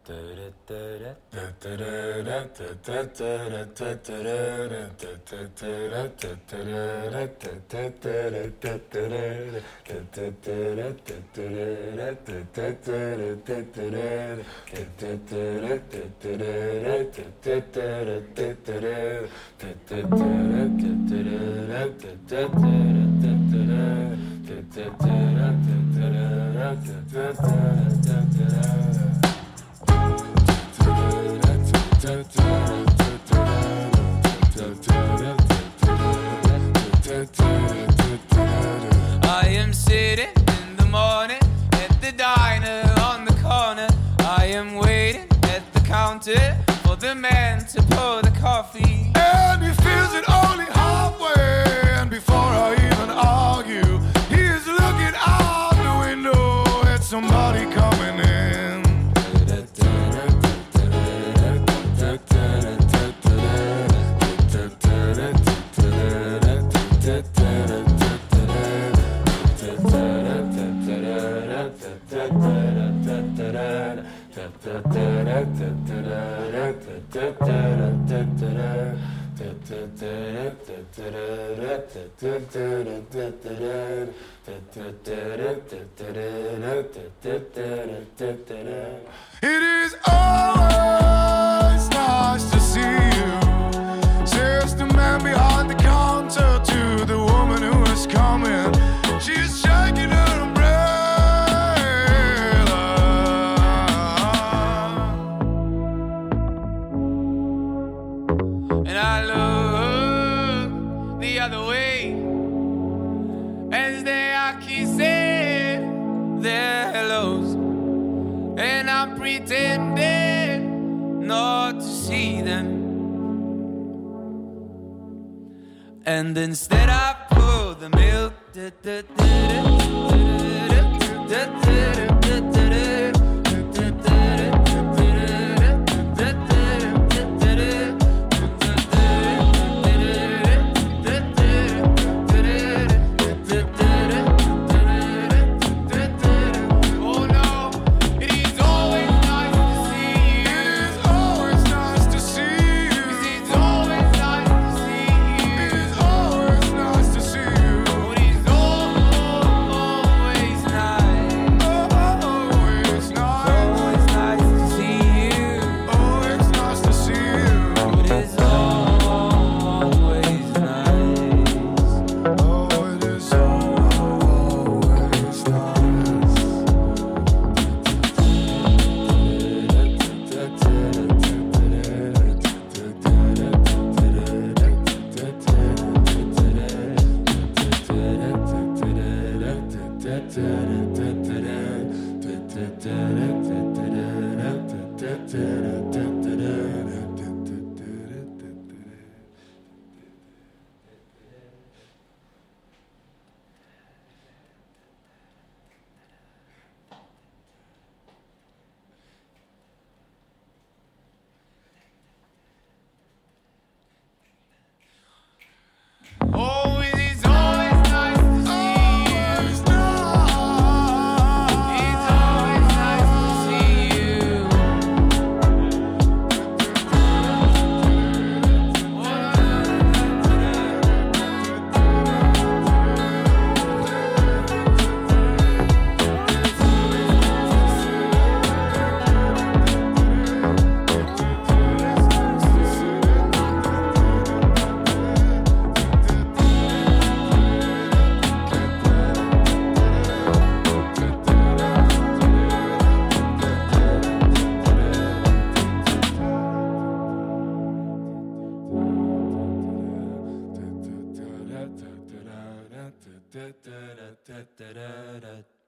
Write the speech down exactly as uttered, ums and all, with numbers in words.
I am sitting in the morning at the diner on the corner. I am waiting at the counter for the man to pour the coffee. And he feels it only halfway. And before I even argue, he is looking out the window at somebody coming in. It is always nice to see you, says the man behind the counter to the woman who is coming. She's shaking her umbrella, And I look the other way as they are kissing their hellos, and I'm pretending not to see them. And instead I pour the milk. Oh no, it is always nice to see you. it is always nice to see you. It's always nice to see you. It is always nice to see you. But it's always nice. Oh, oh, it's nice. Always nice to see you. Oh, it's nice to see you. But it's always nice. Oh, it is always nice. Oh, it is always nice to see you. It's nice. It's always nice to see you. Da, da, da, da, da, da, da, da.